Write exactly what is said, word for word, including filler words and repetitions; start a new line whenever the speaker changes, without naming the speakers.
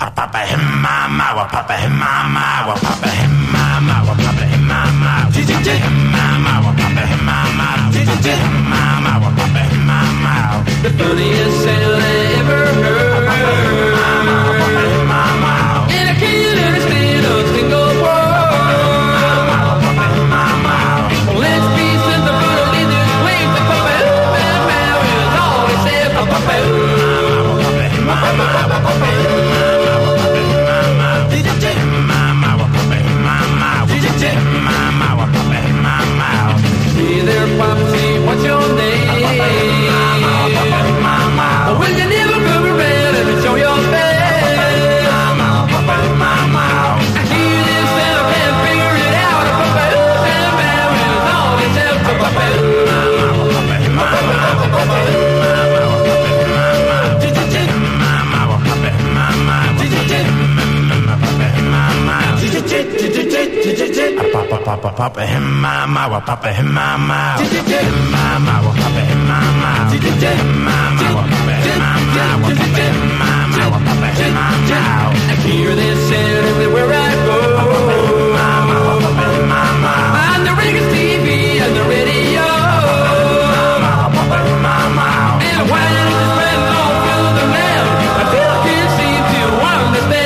Papa him mama, wa papa him mama, wa papa him mama, wa papa him mama, him mama, wa papa him mama, him mama, wa papa him mama.
The funniest sound I ever heard.
Mama, wa papa him mama,
and I can't understand a single word.
Mama, wa papa him mama.
Let's be sensible in this place. The papa mama is all he says. The papa
mama, wa papa him mama, wa papa him mama.
Hey there, Popsy, what's your name? Will you never come around and show your face? I hear this and I can't figure it out. Papa, mama is all he says. Papa,
Papa, papa, him mama, wa papa, him mama, him mama, wa papa, him mama, him mama, wa papa, him mama, wa papa, him mama, wa papa, him mama.